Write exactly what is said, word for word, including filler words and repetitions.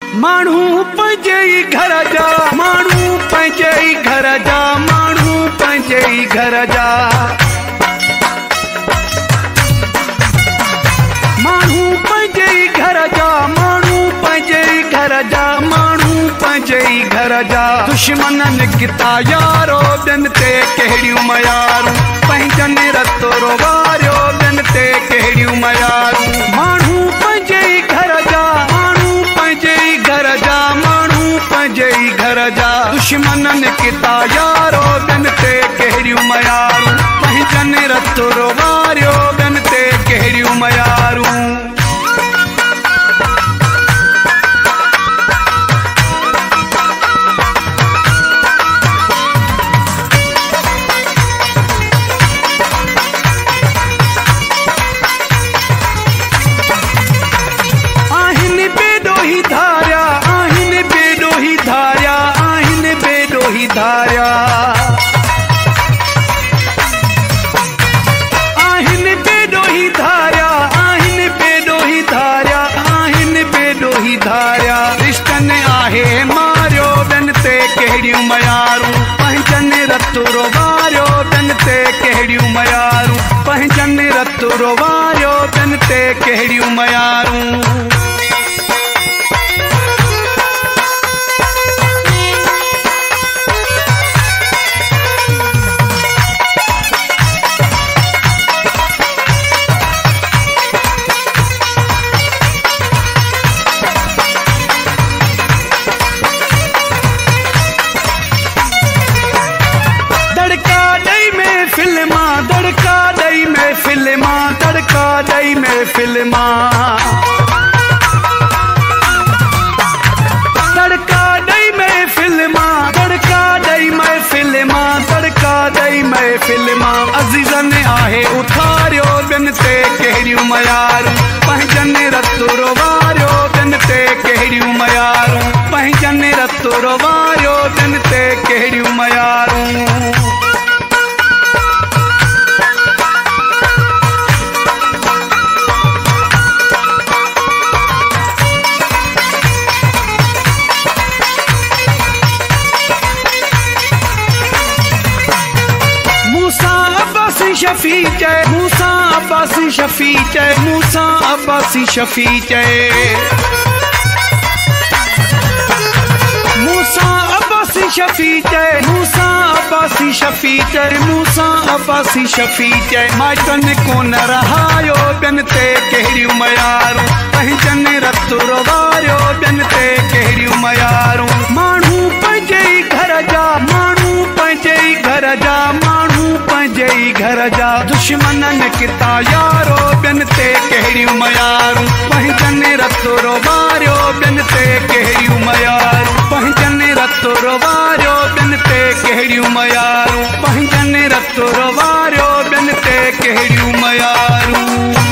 माण्हू पंहिंजे ई घर जा माण्हू पंहिंजे ई घर जा माण्हू पंहिंजे ई घर जा माण्हू पंहिंजे ई घर जा माण्हू पंहिंजे ई घर जा माण्हू पंहिंजे ई घर जा दुश्मन निकिता यारो ॿियनि ते कहिड़ियूं मयारूं पंहिंजनि रतो रोवारियो ॿियनि ते कहिड़ियूं मयारूं माण्हू पंहिंजे ई घर जा माण्हू पंहिंजे ई घर जा माण्हू पंहिंजे ई घर जा दुश्मन निकिता यारो ॿियनि ते कहिड़ियूं मयारूं पंहिंजनि रतो रोवारियो ॿियनि ते कहिड़ियूं मयारूं धारिया आहिनि बेॾोही धारिया आहिनि बेॾोही धारिया आहिनि बेॾोही धारिया रिश्तनि आहे मारियो ॿियनि ते कहिड़ियूं मयारूं पंहिंजनि रतो रोवारियो ॿियनि ते कहिड़ियूं मयारूं पंहिंजनि रतो रोवारियो ॿियनि ते कहिड़ियूं मयारूं तड़का ॾई में फिल्मा तड़का ॾई में फिल्मा तड़का ॾई में फिल्मा तड़का ॾई में फिल्मा तड़का ॾई में फिल्मा अज़ीज़नि आहे उथारियो ॿियनि ते कहिड़ियूं मयारूं पंहिंजनि रतो रोवारियो ॿियनि ते कहिड़ियूं मयारूं पंहिंजनि रतो रोवारियो ॿियनि ते कहिड़ियूं मयारूं शफी चए मूसा अब्बासी शफी चए मूसा अब्बासी शफी चए मूसा अब्बासी शफी चए मूसा अब्बासी शफी चए मूसा अब्बासी शफी चए माइटनि कोन रहायो ॿियनि ते कहिड़ियूं मयारूं पंहिंजनि रतो रोवारियो ॿियनि ते कहिड़ियूं मयारूं माण्हू पंहिंजे ई घर जा माण्हू पंहिंजे ई घर जा माण्हू पंहिंजे ई घर जा दुश्मन निकिता यारो ॿियनि ते कहिड़ियूं मयारूं पंहिंजनि रतो रोवारियो ॿियनि ते कहिड़ियूं मयारूं पंहिंजनि रतो रोवारियो ॿियनि ते कहिड़ियूं मयारूं पंहिंजनि रतो रोवारियो ॿियनि ते कहिड़ियूं मयारूं